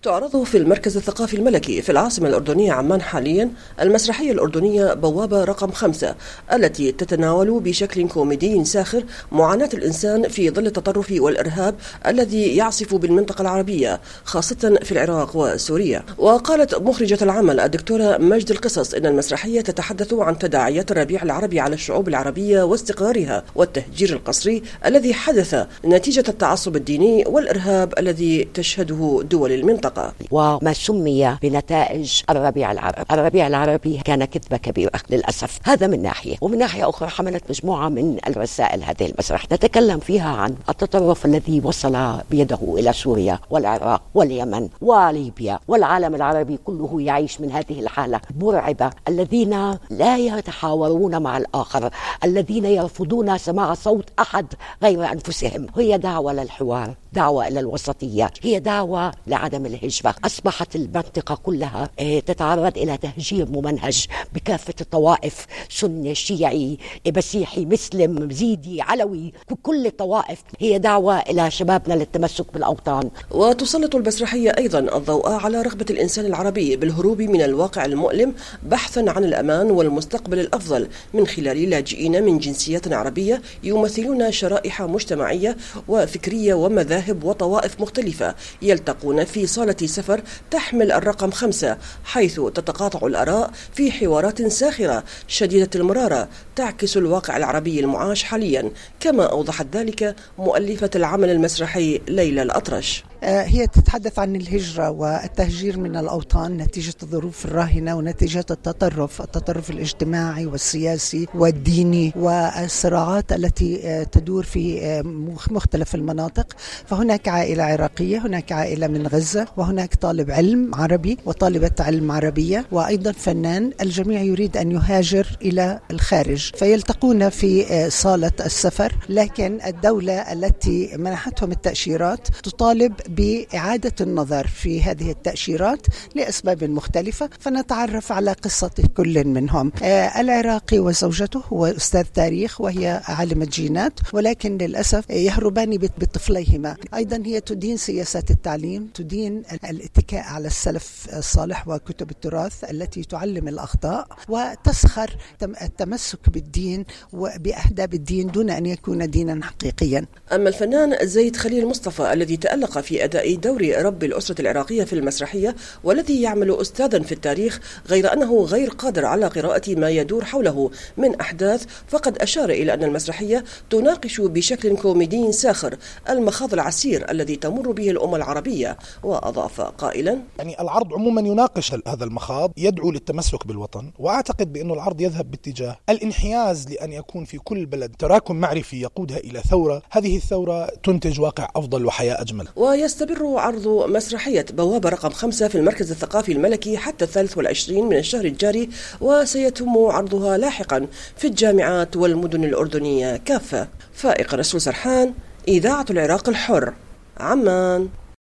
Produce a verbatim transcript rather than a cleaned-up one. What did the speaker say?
تعرض في المركز الثقافي الملكي في العاصمة الأردنية عمان حاليا المسرحية الأردنية بوابة رقم خمسة، التي تتناول بشكل كوميدي ساخر معاناة الإنسان في ظل التطرف والإرهاب الذي يعصف بالمنطقة العربية خاصة في العراق وسوريا. وقالت مخرجة العمل الدكتورة مجد القصص إن المسرحية تتحدث عن تداعيات الربيع العربي على الشعوب العربية واستقرارها والتهجير القسري الذي حدث نتيجة التعصب الديني والإرهاب الذي تشهده دول المنطقة. وما سمي بنتائج الربيع العربي. الربيع العربي كان كذبة كبيرة للأسف، هذا من ناحية. ومن ناحية أخرى حملت مجموعة من الرسائل هذه المسرح نتكلم فيها عن التطرف الذي وصل بيده إلى سوريا والعراق واليمن وليبيا، والعالم العربي كله يعيش من هذه الحالة مرعبة. الذين لا يتحاورون مع الآخر، الذين يرفضون سماع صوت أحد غير أنفسهم. هي دعوة للحوار، دعوة إلى الوسطية، هي دعوة لعدم الهجرة. أصبحت المنطقة كلها تتعرض إلى تهجير ممنهج بكافة الطوائف، سني، شيعي، مسيحي، مسلم، زيدي، علوي، كل الطوائف. هي دعوة إلى شبابنا للتمسك بالأوطان. وتسلط المسرحية أيضا الضوء على رغبة الإنسان العربي بالهروب من الواقع المؤلم بحثا عن الأمان والمستقبل الأفضل من خلال لاجئين من جنسيات عربية يمثلون شرائح مجتمعية وفكرية ومذاهب وطوائف مختلفة يلتقون في صالة سفر تحمل الرقم خمسة، حيث تتقاطع الآراء في حوارات ساخرة شديدة المرارة تعكس الواقع العربي المعاش حاليا، كما أوضحت ذلك مؤلفة العمل المسرحي ليلى الأطرش. هي تتحدث عن الهجرة والتهجير من الأوطان نتيجة الظروف الراهنة ونتيجة التطرف التطرف الاجتماعي والسياسي والديني والصراعات التي تدور في مختلف المناطق. فهناك عائلة عراقية، هناك عائلة من غزة، وهناك طالب علم عربي وطالبة علم عربية، وأيضا فنان. الجميع يريد أن يهاجر إلى الخارج، فيلتقون في صالة السفر. لكن الدولة التي منحتهم التأشيرات تطالب بإعادة النظر في هذه التأشيرات لأسباب مختلفة. فنتعرف على قصة كل منهم. آه العراقي وزوجته هو أستاذ تاريخ وهي عالمة جينات، ولكن للأسف يهربان بطفليهما. أيضا هي تدين سياسات التعليم، تدين الاتكاء على السلف الصالح وكتب التراث التي تعلم الأخطاء، وتسخر التمسك بالدين وبأهداب الدين دون أن يكون دينا حقيقيا. أما الفنان زيد خليل مصطفى الذي تألق في أداء دور رب الأسرة العراقية في المسرحية، والذي يعمل أستاذا في التاريخ غير أنه غير قادر على قراءة ما يدور حوله من أحداث، فقد أشار إلى أن المسرحية تناقش بشكل كوميدي ساخر المخاض العسير الذي تمر به الأمة العربية. وأضاف قائلا: يعني العرض عموما يناقش هذا المخاض، يدعو للتمسك بالوطن، وأعتقد بأن العرض يذهب باتجاه الانحياز لأن يكون في كل بلد تراكم معرفي يقودها إلى ثورة، هذه الثورة تنتج واقع أفضل وحياة أجمل. ويستمر عرض مسرحية بوابة رقم خمسة في المركز الثقافي الملكي حتى الثالث والعشرين من الشهر الجاري، وسيتم عرضها لاحقا في الجامعات والمدن الأردنية كافة. فائق رسول سرحان، إذاعة العراق الحر، عمان.